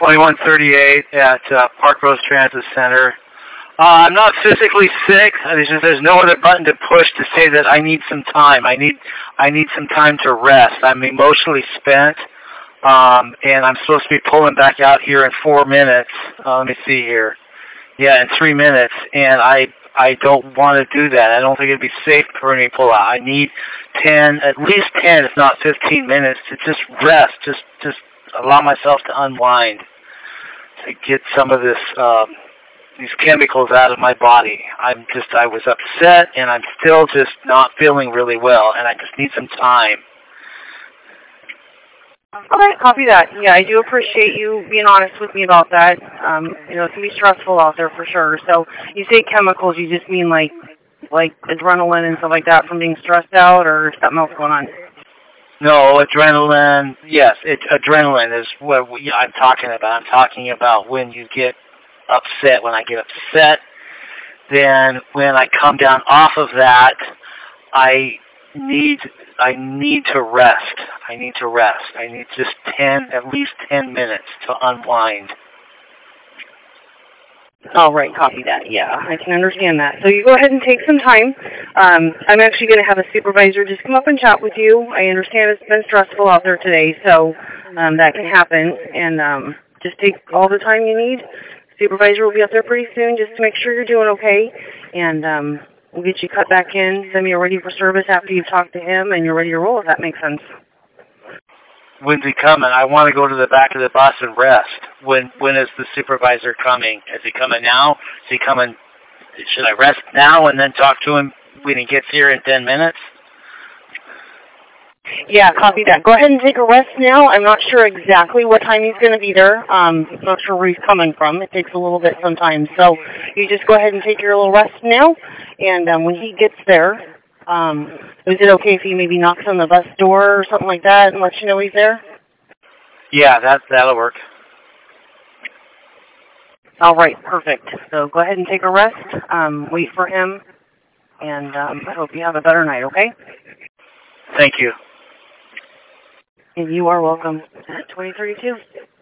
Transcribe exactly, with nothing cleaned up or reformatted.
twenty-one thirty-eight at uh, Park Rose Transit Center. Uh, I'm not physically sick. There's, just, there's no other button to push to say that I need some time. I need I need some time to rest. I'm emotionally spent, um, and I'm supposed to be pulling back out here in four minutes. Uh, let me see here. Yeah, in three minutes, and I I don't want to do that. I don't think it'd be safe for me to pull out. I need ten, at least ten, if not fifteen minutes to just rest, just just allow myself to unwind, to get some of this um, these chemicals out of my body. I'm just I was upset, and I'm still just not feeling really well, and I just need some time. Okay, copy that. Yeah, I do appreciate you being honest with me about that. Um, you know, it can be stressful out there for sure. So you say chemicals, you just mean like like adrenaline and stuff like that from being stressed out, or something else going on? No, adrenaline, yes, it, adrenaline is what we, I'm talking about. I'm talking about when you get upset. When I get upset, then when I come down off of that, I need I need to rest. I need to rest. I need just ten, at least ten minutes to unwind. All right, copy that. Yeah, I can understand that. So you go ahead and take some time. Um, I'm actually going to have a supervisor just come up and chat with you. I understand it's been stressful out there today, so um, that can happen. And um, just take all the time you need. Supervisor will be up there pretty soon just to make sure you're doing okay. And um, we'll get you cut back in, send me a ready for service after you've talked to him and you're ready to roll, if that makes sense. When's he coming? I want to go to the back of the bus and rest. When when is the supervisor coming? Is he coming now? Is he coming? Should I rest now and then talk to him when he gets here in ten minutes? Yeah, copy that. Go ahead and take a rest now. I'm not sure exactly what time he's going to be there. Um, I'm not sure where he's coming from. It takes a little bit sometimes. So you just go ahead and take your little rest now. And um, when he gets there, um, is it okay if he maybe knocks on the bus door or something like that and lets you know he's there? Yeah, that, that'll work. All right, perfect. So go ahead and take a rest. Um, wait for him. And um, I hope you have a better night, okay? Thank you. And you are welcome at twenty thirty-two.